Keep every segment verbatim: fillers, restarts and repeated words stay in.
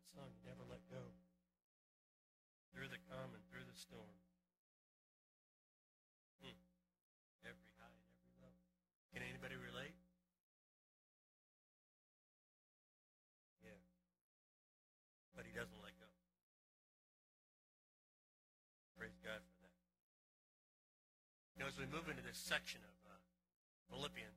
that song, You Never Let Go. Through the calm and through the storm. Hmm. Every high and every low. Can anybody relate? Yeah. But he doesn't let go. Praise God for that. You know, as we move into this section of uh, Philippians,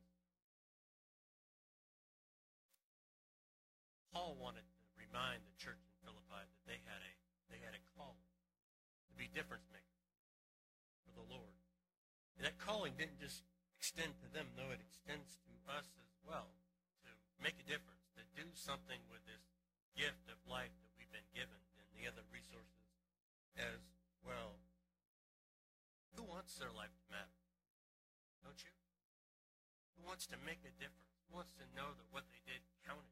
Paul wanted to remind the church in Philippi that they had a they had a calling to be difference makers for the Lord. And that calling didn't just extend to them, no, it extends to us as well, to make a difference, to do something with this gift of life that we've been given and the other resources as well. Who wants their life to matter? Don't you? Who wants to make a difference? Who wants to know that what they did counted?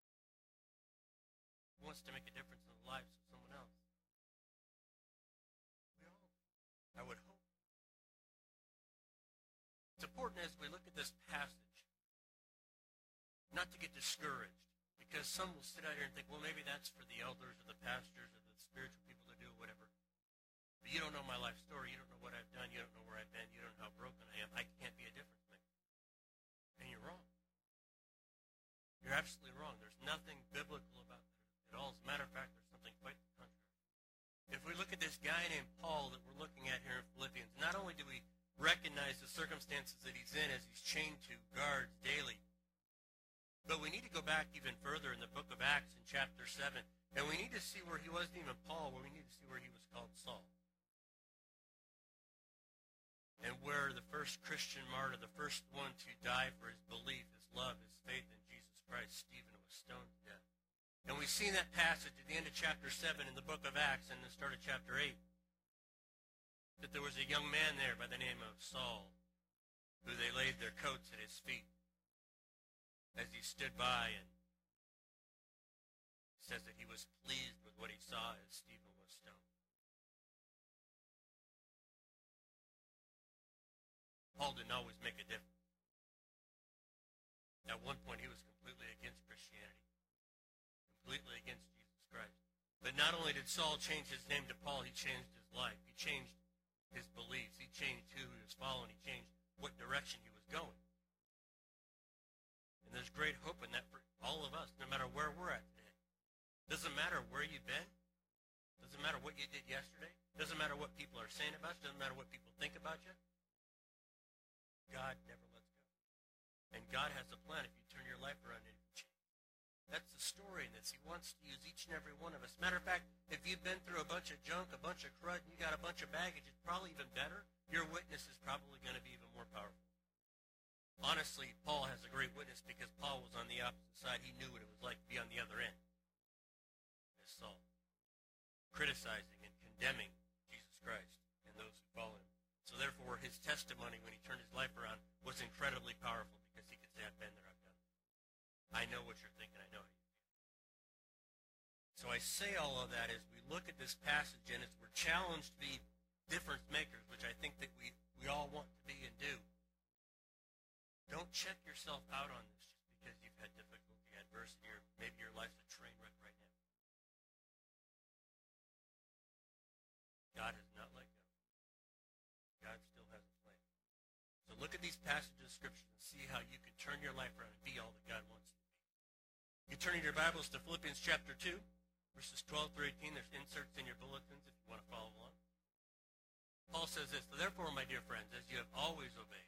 Who wants to make a difference in the lives of someone else? We all, I would hope. It's important as we look at this passage not to get discouraged, because some will sit out here and think, well, maybe that's for the elders or the pastors or the spiritual people to do whatever. But you don't know my life story. You don't know what I've done. You don't know where I've been. You don't know how broken I am. I can't be a difference maker. And you're wrong. You're absolutely wrong. There's nothing biblical about that at all. As a matter of fact, there's something quite the contrary. If we look at this guy named Paul that we're looking at here in Philippians, not only do we recognize the circumstances that he's in as he's chained to guards daily, but we need to go back even further in the book of Acts in chapter seven, and we need to see where he wasn't even Paul, where we need to see where he was called Saul. And where the first Christian martyr, the first one to die for his belief, his love, his faith in Jesus Christ, Stephen, was stoned to death. And we see that passage at the end of chapter seven in the book of Acts and the start of chapter eight, that there was a young man there by the name of Saul, who they laid their coats at his feet as he stood by, and says that he was pleased with what he saw as Stephen was stoned. Paul didn't always make a difference. At one point, he was completely against Christianity, completely against Jesus Christ. But not only did Saul change his name to Paul, he changed his life. He changed his beliefs. He changed who he was following. He changed what direction he was going. And there's great hope in that for all of us, no matter where we're at today. Doesn't matter where you've been. Doesn't matter what you did yesterday. Doesn't matter what people are saying about you. Doesn't matter what people think about you. God never lets go. And God has a plan if you turn your life around and change. That's the story, and that's he wants to use each and every one of us. Matter of fact, if you've been through a bunch of junk, a bunch of crud, and you got a bunch of baggage, it's probably even better. Your witness is probably going to be even more powerful. Honestly, Paul has a great witness because Paul was on the opposite side. He knew what it was like to be on the other end, as Saul, criticizing and condemning Jesus Christ and those who follow him. So therefore, his testimony when he turned his life around was incredibly powerful because he could say, I've been there, I've done it. I know what you're thinking, I know how you feel. So I say all of that as we look at this passage and as we're challenged to be difference makers, which I think that we, we all want to be and do. Don't check yourself out on this just because you've had difficulty, adversity, or maybe your life's a train wreck right now. God has not let go. God still has a plan. So look at these passages of Scripture and see how you can turn your life around and be all that God wants you to be. You turn in your Bibles to Philippians chapter two, verses twelve through eighteen. There's inserts in your bulletins if you want to follow along. Paul says this, so therefore, my dear friends, as you have always obeyed.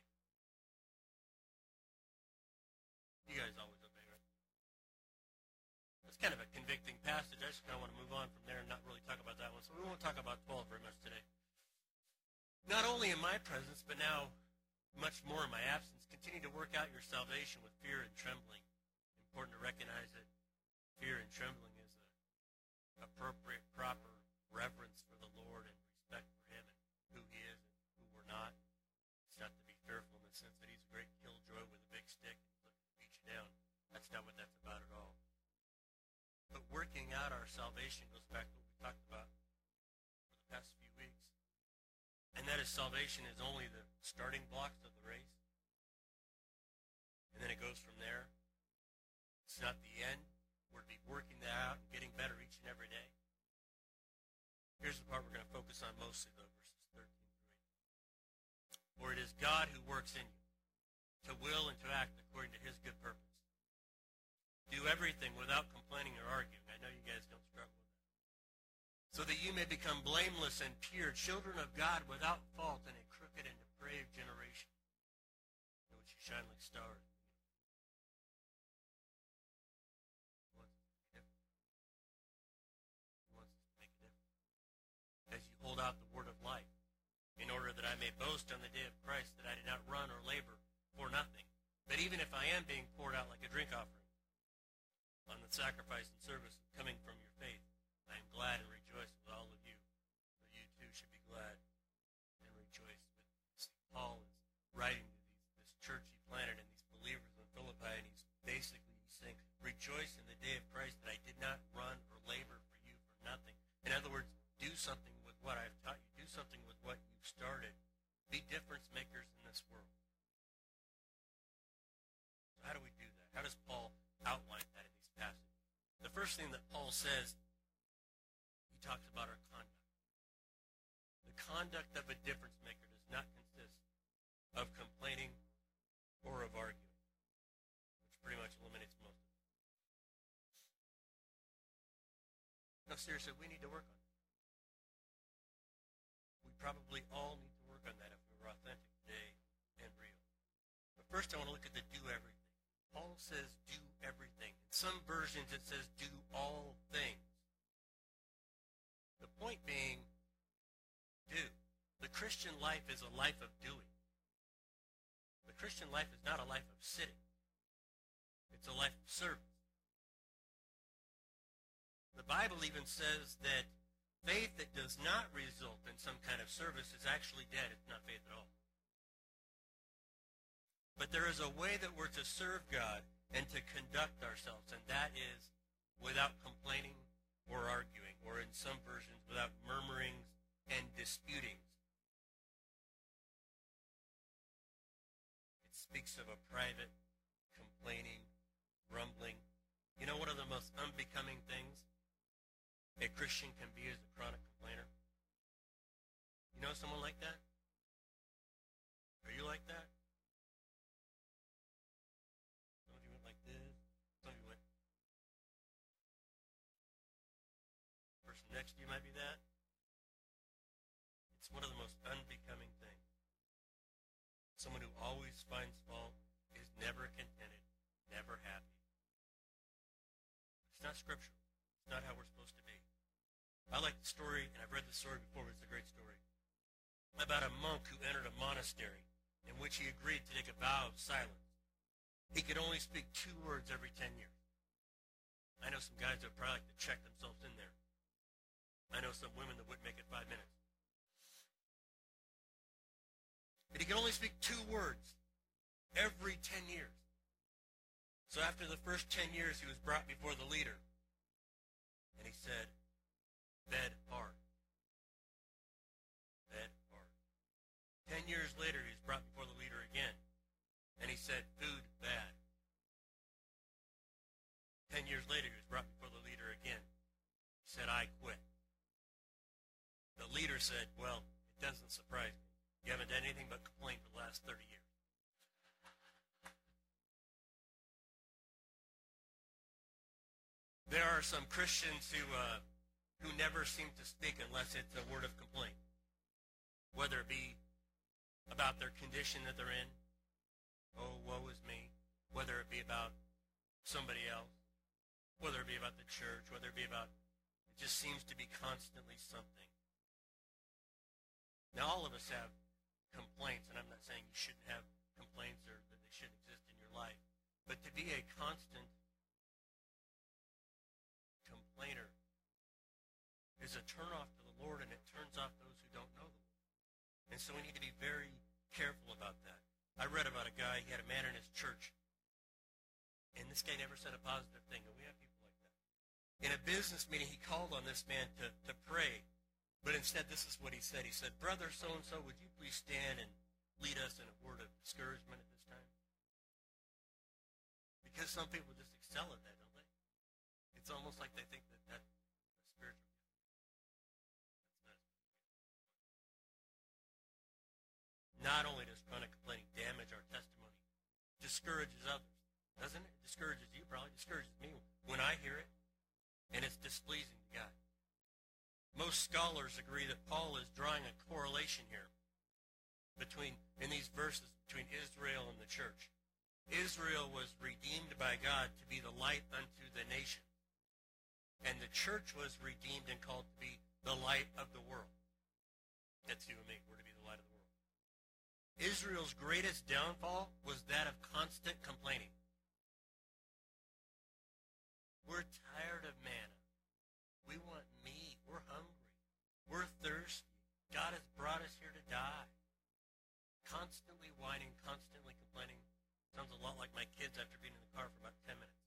You guys always obey, right? That's kind of a convicting passage. I just kind of want to move on from there and not really talk about that one. So we won't talk about twelve very much today. Not only in my presence, but now much more in my absence, continue to work out your salvation with fear and trembling. Important to recognize that fear and trembling is an appropriate, proper reverence for the Lord and respect for him and who he is and who we're not. It's not to be fearful in the sense that he's a great killjoy with a big stick and looking to beat you down. That's not what that's about at all. But working out our salvation goes back to what we talked about for the past few weeks. And that is salvation is only the starting blocks of the race. And then it goes from there. It's not the end. We're to be working that out and getting better each and every day. Here's the part we're going to focus on mostly, though, verses thirteen through eighteen. For it is God who works in you, to will and to act according to his good purpose. Do everything without complaining or arguing. I know you guys don't struggle with that. So that you may become blameless and pure, children of God without fault in a crooked and depraved generation, in which you shine like stars. As you hold out the word of life, in order that I may boast on the day of Christ that I did not run or labor for nothing. But even if I am being poured out like a drink offering on the sacrifice and service coming from your faith, I am glad and rejoice with all of you. For you too should be glad and rejoice. But Paul is writing to these, this church he planted and these believers in Philippi, and he's basically he's saying, rejoice in the day of Christ that I did not run or labor for you for nothing. In other words, do something with what I've taught you. Do something with what you've started. Be difference makers in this world. So how do we do that? How does Paul outline that in these passages? The first thing that Paul says, he talks about our conduct. The conduct of a difference maker does not consist of complaining or of arguing, which pretty much eliminates most of it. No, seriously, we need to work on it. We probably all need to work on that if we were authentic today and real. But first I want to look at the do everything. Paul says do everything. In some versions it says do all things. The point being, do. The Christian life is a life of doing. The Christian life is not a life of sitting. It's a life of service. The Bible even says that faith that does not result in some kind of service is actually dead. It's not faith at all. But there is a way that we're to serve God and to conduct ourselves, and that is without complaining or arguing, or in some versions, without murmurings and disputings. It speaks of a private, complaining, grumbling. You know, one of the most unbecoming things a Christian can be is a chronic complainer. You know someone like that? Are you like that? Some of you went like this. Some of you went. The person next to you might be that. It's one of the most unbecoming things. Someone who always finds fault, is never contented, never happy. It's not scriptural. It's not how we're supposed to be. I like the story, and I've read the story before, but it's a great story, about a monk who entered a monastery in which he agreed to take a vow of silence. He could only speak two words every ten years. I know some guys that would probably like to check themselves in there. I know some women that wouldn't make it five minutes. But he could only speak two words every ten years. So after the first ten years, he was brought before the leader. And he said, bed hard. Bed hard. Ten years later, he was brought before the leader again. And he said, food bad. Ten years later, he was brought before the leader again. He said, I quit. The leader said, well, it doesn't surprise me. You haven't done anything but complain for the last thirty years. There are some Christians who uh, who never seem to speak unless it's a word of complaint, whether it be about their condition that they're in, oh, woe is me, whether it be about somebody else, whether it be about the church, whether it be about, it just seems to be constantly something. Now, all of us have complaints, and I'm not saying you shouldn't have complaints or that they shouldn't exist in your life, but to be a constant complainer is a turnoff to the Lord, and it turns off those who don't know the Lord. And so we need to be very careful about that. I read about a guy, he had a man in his church, and this guy never said a positive thing, and we have people like that. In a business meeting, he called on this man to, to pray, but instead this is what he said. He said, Brother so-and-so, would you please stand and lead us in a word of discouragement at this time? Because some people just excel at that, don't they? It's almost like they think that that's a spiritual gift. That's not. Not only does chronic complaining damage our testimony, it discourages others, doesn't it? It discourages you, probably discourages me when I hear it, and it's displeasing to God. Most scholars agree that Paul is drawing a correlation here between, in these verses, between Israel and the church. Israel was redeemed by God to be the light unto the nation. And the church was redeemed and called to be the light of the world. That's you and me. We're to be the light of the world. Israel's greatest downfall was that of constant complaining. We're tired of manna. We want meat. We're hungry. We're thirsty. God has brought us here to die. Constantly whining, constantly complaining. Sounds a lot like my kids after being in the car for about ten minutes.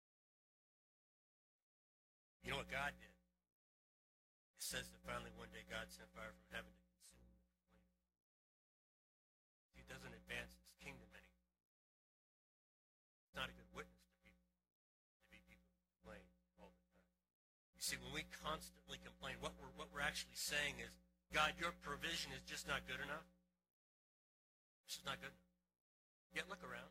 You know what God did? It says that finally one day God sent fire from heaven to consume the complaining. He doesn't advance his kingdom anymore. It's not a good witness to people, to be people who complain all the time. You see, when we constantly complain, what we're, what we're actually saying is, God, your provision is just not good enough. It's just not good enough. Yet look around.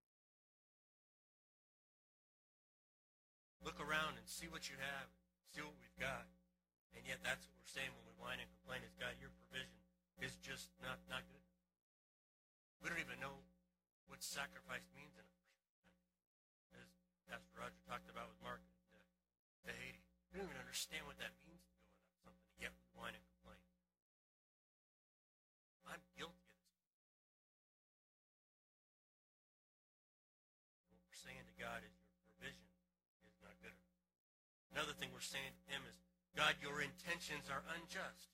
Look around and see what you have, see what we've got. And yet that's what we're saying when we whine and complain is, God, your provision is just not, not good. We don't even know what sacrifice means in a person. As Pastor Roger talked about with Mark to, to Haiti. We don't even understand what that means to go without something, yet we whine and complain. I'm guilty of this. What we're saying to God is, your provision is not good enough. Another thing we're saying to him is, God, your intentions are unjust,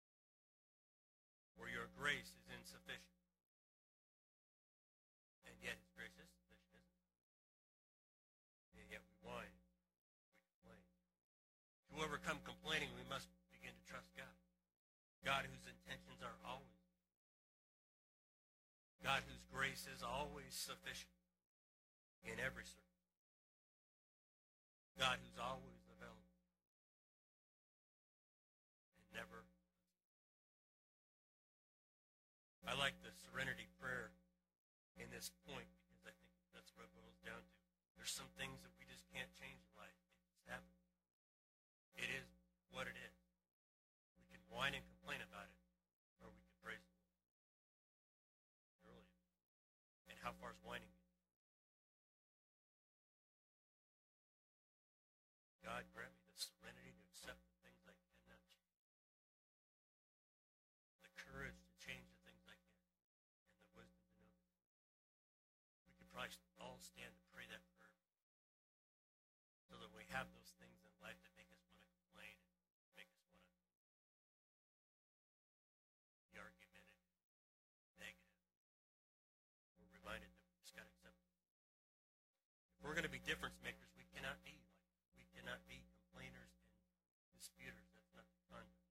or your grace is insufficient. And yet his grace is sufficient, isn't it? And yet we whine, we complain. To overcome complaining, we must begin to trust God. God whose intentions are always, God whose grace is always sufficient in every circumstance. God who's always available and never. I like the serenity prayer in this point because I think that's what it boils down to. There's some things that we just can't change in life. It's happened. It is what it is. We can whine and complain about it, or we can praise the Lord. Earlier. And how far is whining? God, grant me the serenity to accept the things I cannot change. The courage to change the things I can. And the wisdom to know that. We could probably all stand to pray that prayer. So that we have those things in life that make us want to complain and make us want to be argumentative, negative. We're reminded that we just got to accept it. If we're going to be difference makers, we cannot be not be complainers and disputers. That's not the conduct.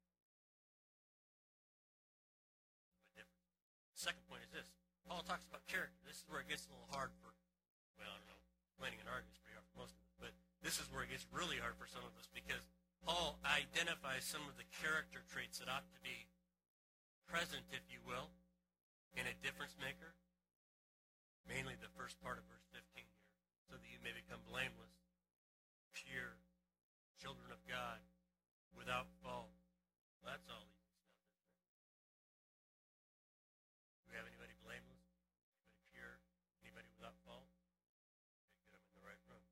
But different. Second point is this. Paul talks about character. This is where it gets a little hard for, well, I don't know, complaining and arguing is pretty hard for most of us, but this is where it gets really hard for some of us because Paul identifies some of the character traits that ought to be present, if you will, in a difference maker. Mainly the first part of verse fifteen here. So that you may become blameless, pure, children of God, without fault. Well, that's all easy stuff, isn't it? Do we have anybody blameless? Anybody pure? Anybody without fault? Okay, good, I'm in the right room.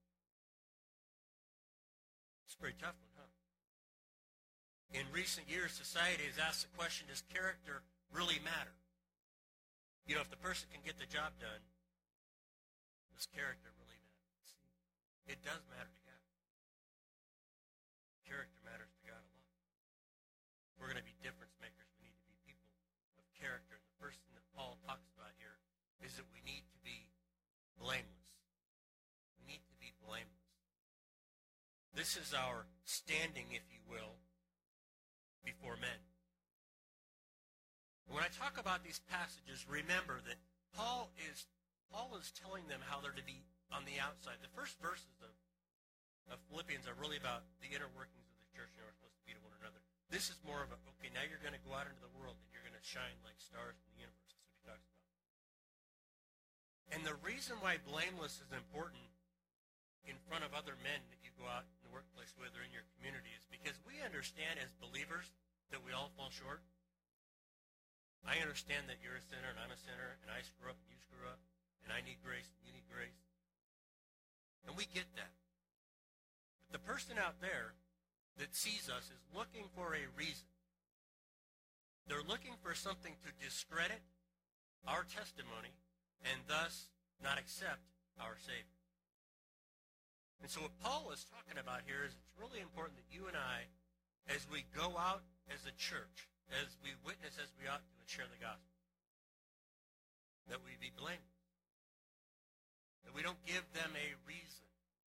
It's a pretty tough one, huh? In recent years, society has asked the question, does character really matter? You know, if the person can get the job done, does character really matter? See, it does matter to God. Character matters to God a lot. If we're going to be difference makers, we need to be people of character. And the first thing that Paul talks about here is that we need to be blameless. We need to be blameless. This is our standing, if you will, before men. And when I talk about these passages, remember that Paul is Paul is telling them how they're to be on the outside. The first verses of, of Philippians are really about the inner workings of the church and how we're supposed to be to one another. This is more of a, okay, now you're going to go out into the world and you're going to shine like stars in the universe. That's what he talks about. And the reason why blameless is important in front of other men that you go out in the workplace with or in your community is because we understand as believers that we all fall short. I understand that you're a sinner and I'm a sinner and I screw up and you screw up and I need grace and you need grace. And we get that. But the person out there that sees us is looking for a reason. They're looking for something to discredit our testimony and thus not accept our Savior. And so what Paul is talking about here is it's really important that you and I, as we go out as a church, as we witness as we ought to and share the gospel, that we be blameless. That we don't give them a reason.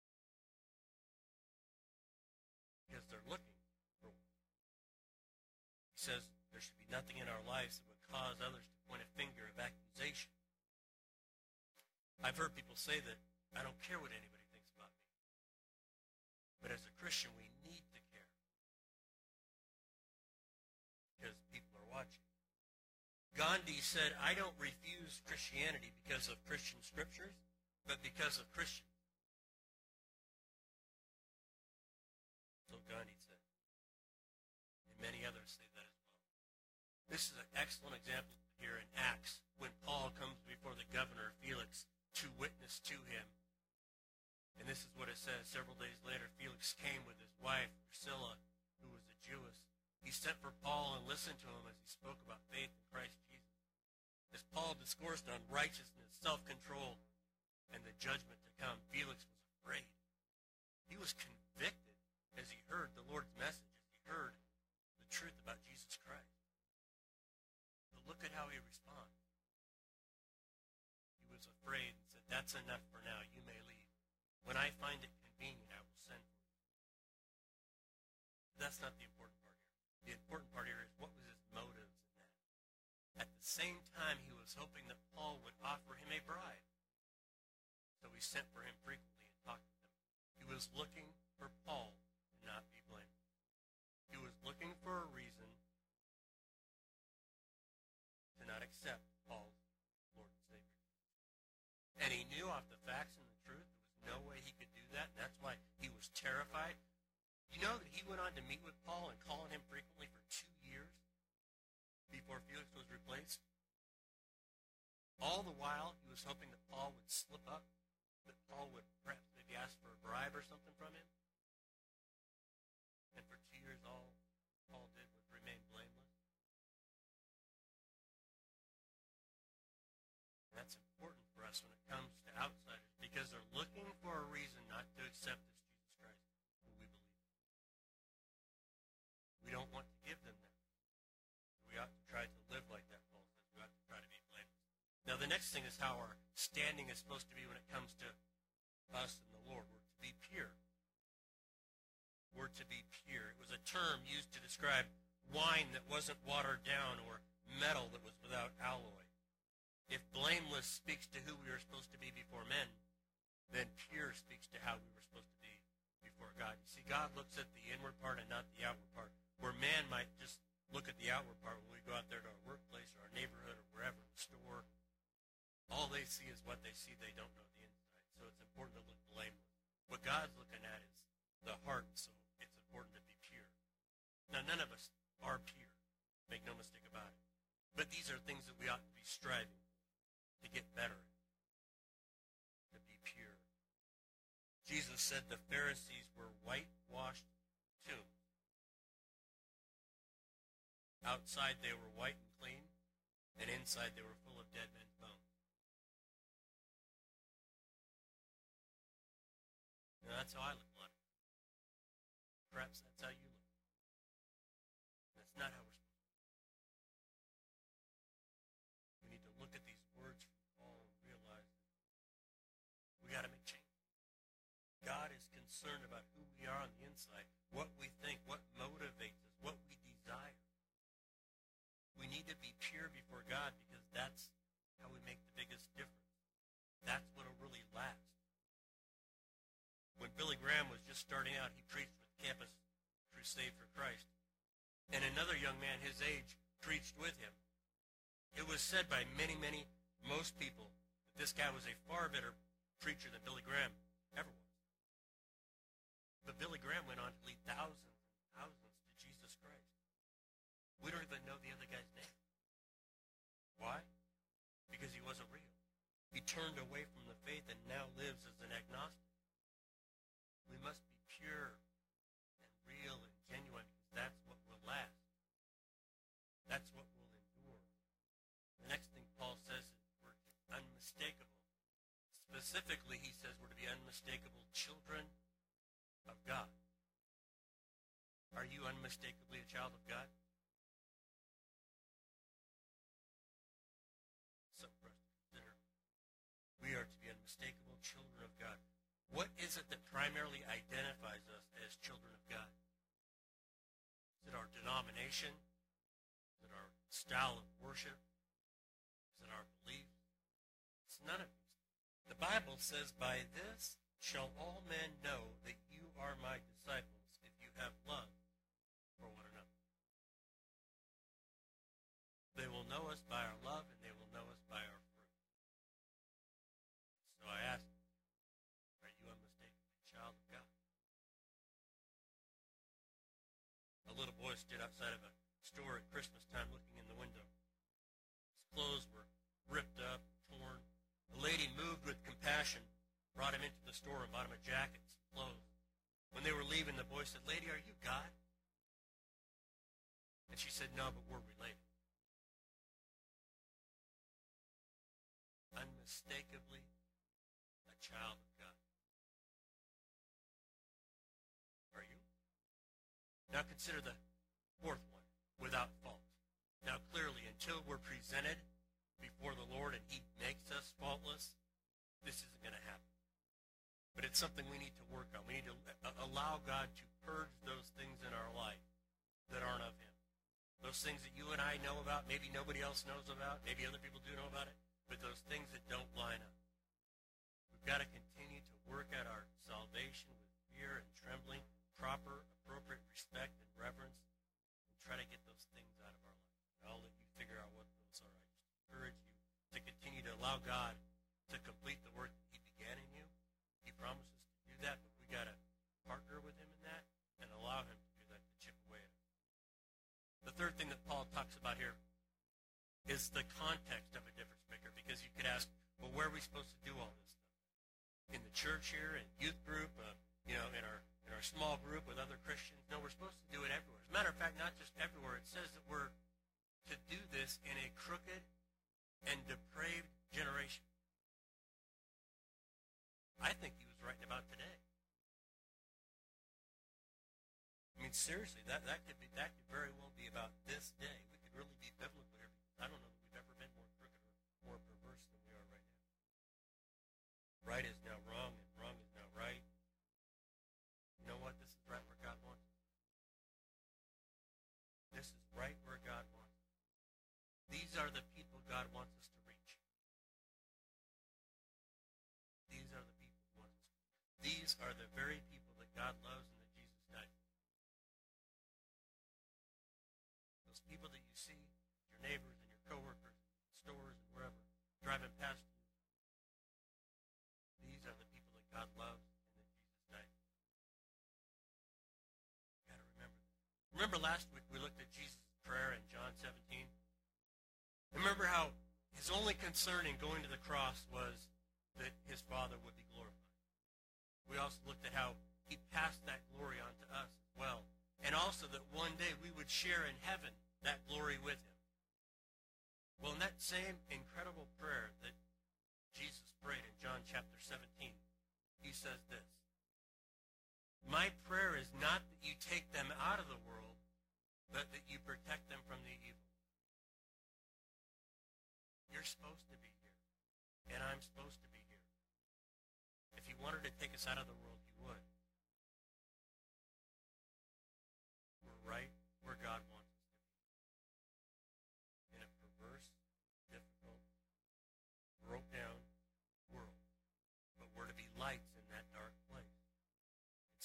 Because they're looking for one. He says there should be nothing in our lives that would cause others to point a finger of accusation. I've heard people say that I don't care what anybody thinks about me. But as a Christian, we need to care. Because people are watching. Gandhi said, I don't refuse Christianity because of Christian scriptures, but because of Christians. So Gandhi said. And many others say that as well. This is an excellent example here in Acts when Paul comes before the governor, Felix, to witness to him. And this is what it says. Several days later, Felix came with his wife, Drusilla, who was a Jewess. He sent for Paul and listened to him as he spoke about faith in Christ Jesus. As Paul discoursed on righteousness, self-control, and the judgment to come, Felix was afraid. He was convicted as he heard the Lord's message, as he heard the truth about Jesus Christ. But look at how he responded. He was afraid and said, that's enough for now. You may leave. When I find it convenient, I will send for you. That's not the important part here. The important part here is what was his motives in that. At the same time, he was hoping that Paul would offer him a bride. So he sent for him frequently and talked with him. He was looking for Paul to not be blamed. He was looking for a reason to not accept Paul's Lord and Savior. And he knew off the facts and the truth there was no way he could do that, and that's why he was terrified. You know that he went on to meet with Paul and call on him frequently for two years before Felix was replaced? All the while, he was hoping that Paul would slip up, that Paul would perhaps maybe ask for a bribe or something from him. And for two years, all Paul did was remain blameless. That's important for us when it comes to outsiders, because they're looking for a reason not to accept this Jesus Christ, who we believe in. We don't want to give them that. We ought to try to live like that, Paul says. We ought to try to be blameless. Now, the next thing is how our standing is supposed to be when it comes to us and the Lord. We're to be pure. We're to be pure. It was a term used to describe wine that wasn't watered down or metal that was without alloy. If blameless speaks to who we are supposed to be before men, then pure speaks to how we were supposed to be before God. You see, God looks at the inward part and not the outward part, where man might just look at the outward part when we go out there to our workplace or our neighborhood or wherever, the store. All they see is what they see. They don't know the inside. So it's important to look blameless. What God's looking at is the heart, so it's important to be pure. Now, none of us are pure. Make no mistake about it. But these are things that we ought to be striving to get better at, to be pure. Jesus said the Pharisees were whitewashed tombs. Outside they were white and clean, and inside they were full of dead men's bones. Now, that's how I look like. Perhaps that's how you look. That's not how we're supposed to look. We need to look at these words from Paul and realize that we got to make change. God is concerned about who we are on the inside, what we think, what motivates us, what we desire. We need to be pure before God because that's how we make the biggest difference. That's what will really last. When Billy Graham was just starting out. He preached with Campus Crusade for Christ. And another young man his age preached with him. It was said by many, many, most people, that this guy was a far better preacher than Billy Graham ever was. But Billy Graham went on to lead thousands and thousands to Jesus Christ. We don't even know the other guy's name. Why? Because he wasn't real. He turned away from the faith and now lives as an agnostic. We must be pure and real and genuine because that's what will last. That's what will endure. The next thing Paul says is we're to be unmistakable. Specifically, he says we're to be unmistakable children of God. Are you unmistakably a child of God? Something for us to consider. We are to be unmistakable children of God. What is it that primarily identifies us as children of God? Is it our denomination? Is it our style of worship? Is it our beliefs? It's none of these. The Bible says, by this shall all men know that you are my disciples if you have love for one another. They will know us by our love and they will know us by our fruit. So I ask, are you unmistakably a child of God? A little boy stood outside of a store at Christmas time looking in the window. His clothes were ripped up, torn. A lady moved with compassion, brought him into the store and bought him a jacket, some clothes. When they were leaving, the boy said, "Lady, are you God?" And she said, "No, but we're related." Unmistakably a child of God. Are you? Now consider the fourth one, without fault. Now clearly, until we're presented before the Lord and he makes us faultless, this isn't going to happen. But it's something we need to work on. We need to allow God to purge those things in our life that aren't of him. Those things that you and I know about, maybe nobody else knows about, maybe other people do know about it, but those things that don't line up. We've got to continue to work at our salvation with fear and trembling, proper, appropriate respect and reverence, and try to get those things out of our life. I'll let you figure out what those are. I just encourage you to continue to allow God to complete the work that he began in you. He promises to do that, but we got to partner with him in that and allow him to do that, to chip away at it. The third thing that Paul talks about here is the context of a difference maker, because you could ask, well, where are we supposed to do all this stuff? In the church here, in youth group, uh, you know, in our in our small group with other Christians? No, we're supposed to do it everywhere. As a matter of fact, not just everywhere. It says that we're to do this in a crooked and depraved generation. I think he was writing about today. I mean, seriously, that, that could be that could very well be about this day. We could really be biblical here. I don't know that we've ever been more crooked or more perverse than we are right now. Right is now wrong, and wrong is now right. You know what? This is right where God wants it. This is right where God wants it. These are the people God wants us to reach. These are the people He wants us to reach. These are the very people that God loves and that Jesus died for. Those people that you see, your neighbors and your coworkers, stores and wherever, driving past you. These are the people that God loves and that Jesus died for. You've got to remember that. Remember last week we looked at Jesus' prayer in John seventeen? Remember how his only concern in going to the cross was that his Father would be glorified. We also looked at how he passed that glory on to us as well. And also that one day we would share in heaven that glory with him. Well, in that same incredible prayer that Jesus prayed in John chapter seventeen, he says this: "My prayer is not that you take them out of the world, but that you protect them from the evil." You're supposed to be here, and I'm supposed to be here. If he wanted to take us out of the world, he would. We're right where God wants us to be. In a perverse, difficult, broke down world. But we're to be lights in that dark place.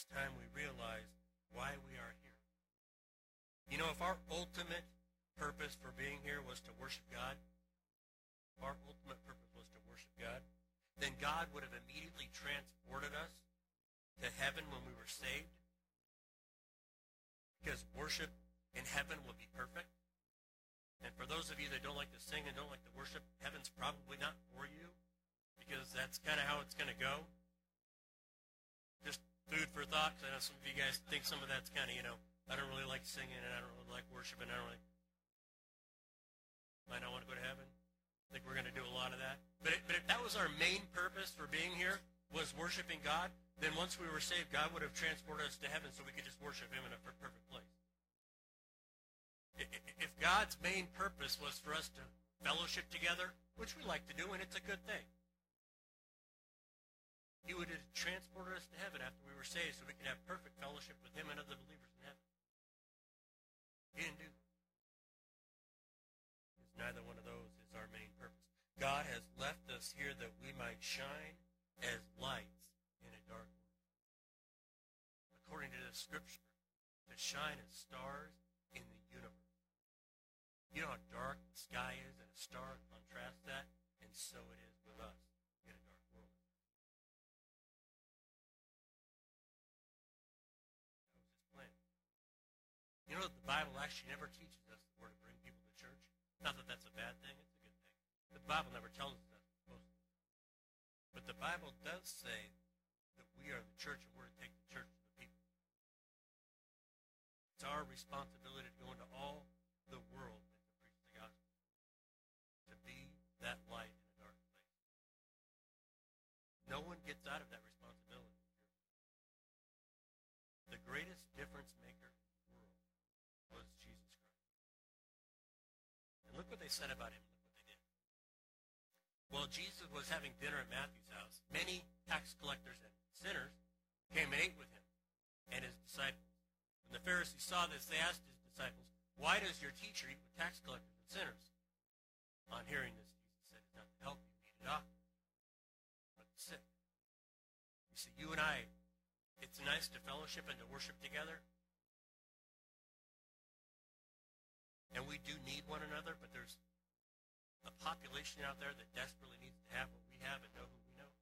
it's time we realize why we are here. You know, if our ultimate purpose for being here was to worship God, if our ultimate purpose was to worship God, then God would have immediately transported us to heaven when we were saved, because worship in heaven will be perfect. And for those of you that don't like to sing and don't like to worship, heaven's probably not for you, because that's kind of how it's going to go. Just food for thought, because I know some of you guys think some of that's kind of, you know, I don't really like singing, and I don't really like worshiping, I don't really, might not want to go to heaven. I think we're going to do a lot of that. But, it, but if that was our main purpose for being here, was worshiping God, then once we were saved, God would have transported us to heaven so we could just worship him in a per- perfect place. If God's main purpose was for us to fellowship together, which we like to do, and it's a good thing, he would have transported us to heaven after we were saved so we could have perfect fellowship with him and other believers in heaven. He didn't do that. Because neither one of those is our main purpose. God has left us here that we might shine as lights in a dark world. According to the scripture, to shine as stars in the universe. You know how dark the sky is, and a star contrasts that, and so it is with us in a dark world. That was his plan. You know, the Bible actually never teaches us that we're to bring people to church. Not that that's a bad thing, it's a good thing. The Bible never tells us that we're supposed to. But the Bible does say that we are the church, and we're to take the church to the people. It's our responsibility to go into all the world and to preach the gospel. To be that light in a dark place. No one gets out of that responsibility. The greatest difference maker in the world was Jesus Christ. And look what they said about him. Look what they did. While Jesus was having dinner at Matthew's house, many tax collectors and sinners came and ate with him and his disciples. When the Pharisees saw this, they asked his disciples, "Why does your teacher eat with tax collectors and sinners?" On hearing this, Jesus said, "It's not to help you need a doctor, but the sick." You see, you and I, it's nice to fellowship and to worship together. And we do need one another, but there's a population out there that desperately needs to have what we have and know who we know.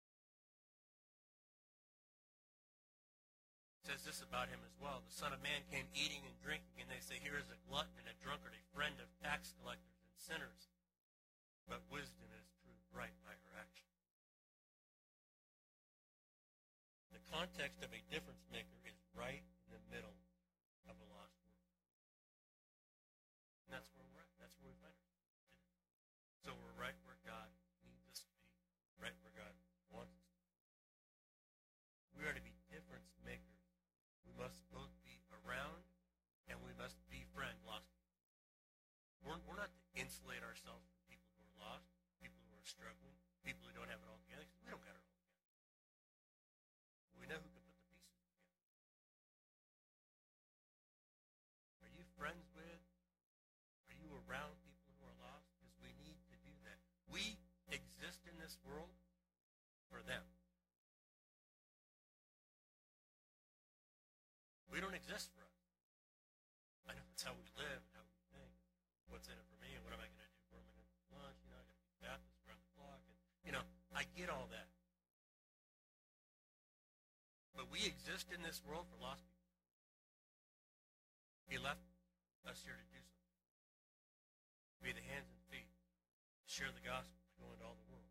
It says this about him as well. The Son of Man came eating and drinking, and they say, "Here is a glutton and a drunkard, a friend of tax collectors and sinners." But wisdom is proved right by her action. The context of a difference maker is right in the middle of a lost world. And that's where we're at. That's where we find ourselves. So we're right where God needs us to be, right where God wants us to be. We are to be difference makers. We must both be around and we must befriend lost people. We're, we're not to insulate ourselves from people who are lost, people who are struggling, people who don't have it all together, because we don't got it all together. We know who can put the pieces together. Are you friends with, are you around people who are lost? Because we need to do that. We exist in this world for them. We don't exist for us. I know that's how we live and how we think. What's in it for me and what am I going to do? Where am I going to eat lunch? You know, I got to be Baptist around the clock. And, you know, I get all that. But we exist in this world for lost people. He left us here to do something. Be the hands and feet. Share the gospel. To go into all the world.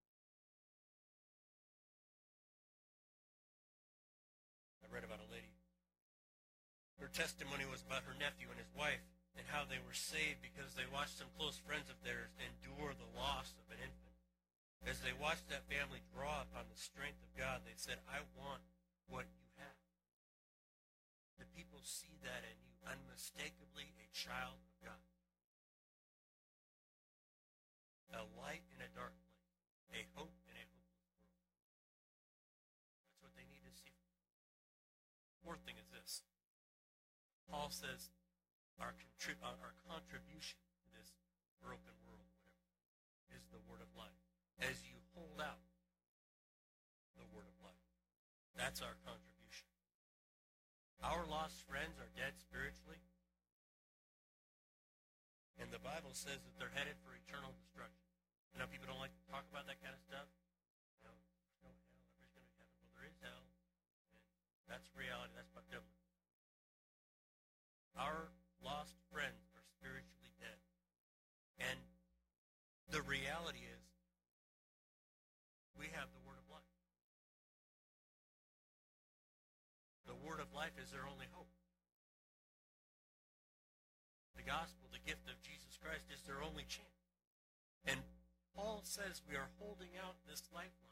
I read about a lady. Her testimony was about her nephew and his wife and how they were saved because they watched some close friends of theirs endure the loss of an infant. As they watched that family draw upon the strength of God, they said, "I want what you have." The people see that in you, unmistakably a child of God. A light in a dark place, a hope in a hopeless world. That's what they need to see. Fourth thing is this. Paul says our, contrib- our contribution to this broken world, whatever, is the word of life. As you hold out the word of life, that's our contribution. Our lost friends are dead spiritually. And the Bible says that they're headed for eternal destruction. You know, people don't like to talk about that kind of stuff. You know, there's no hell, everybody's going to heaven. Well, there is hell. And that's reality. That's about biblical. Our lost friends are spiritually dead. And the reality is, we have the Word of life. The Word of life is their only hope. The gospel, the gift of Jesus Christ, is their only chance. And Paul says we are holding out this lifeline.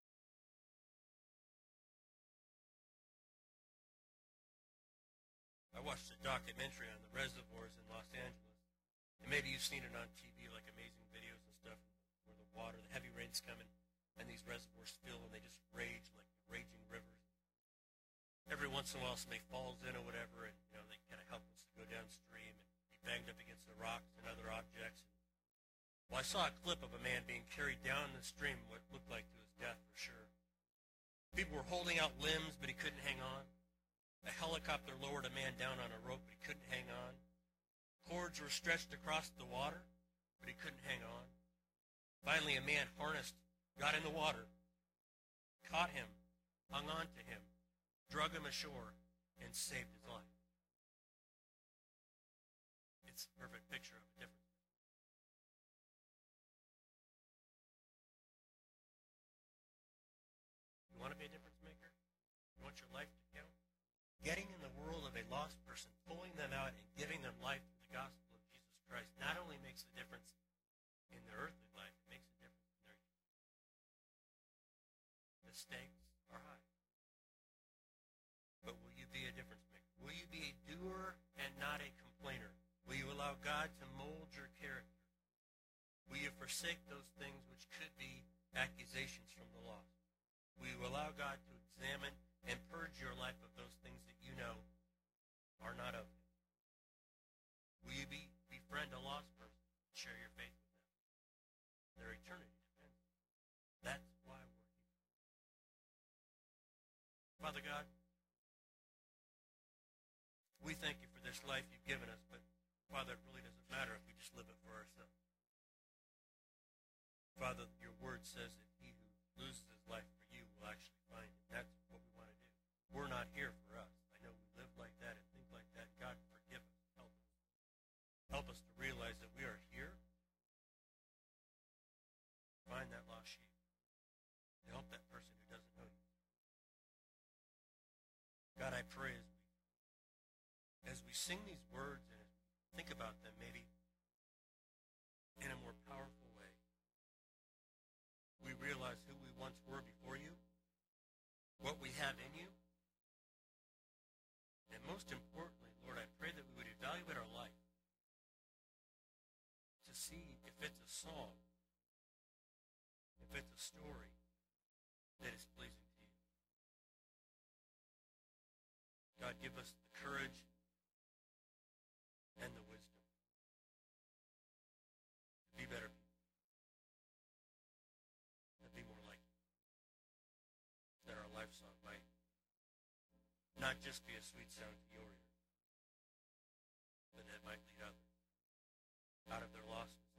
I watched a documentary on the reservoirs in Los Angeles. And maybe you've seen it on T V, like amazing videos and stuff, where the water, the heavy rain's coming, and these reservoirs fill, and they just rage like raging rivers. Every once in a while, somebody falls in or whatever, and you know they kind of help us to go downstream and be banged up against the rocks and other objects. Well, I saw a clip of a man being carried down the stream, what looked like to his death for sure. People were holding out limbs, but he couldn't hang on. A helicopter lowered a man down on a rope, but he couldn't hang on. Cords were stretched across the water, but he couldn't hang on. Finally, a man harnessed, got in the water, caught him, hung on to him, drug him ashore, and saved his life. It's a perfect picture of a difference. You want to be a difference maker? You want your life to count? Getting in the world of a lost person, pulling them out and giving them life through the gospel of Jesus Christ not only makes a difference in their earthly life, it makes a difference in their eternity. The stakes are high. But will you be a difference maker? Will you be a doer and not a complainer? Will you allow God to mold your character? Will you forsake those things which could be accusations from the lost? Will you allow God to examine and purge your life of those things that you know are not of Him? Will you be, befriend a lost person, share your faith with them? Their eternity depends on it. That's why we're here. Father God, we thank you for this life you've given us, but Father, it really doesn't matter if we just live it for ourselves. Father, your word says that he who loses his life for you will actually find it. That's what we want to do. We're not here for us. I know we live like that and think like that. God, forgive us. Help us. Help us to realize that we are here to find that lost sheep, to help that person who doesn't know you. God, I pray as we, as we sing these words and as we think about them maybe in a more powerful way, we realize who we once were before you, what we have in you, and most importantly, Lord, I pray that we would evaluate our life to see if it's a song, if it's a story that is pleasing to you. God, give us the courage and the wisdom to be better people, and be more like you, that our life song might not just be a sweet sound to your ear, but that it might lead others out of their lostness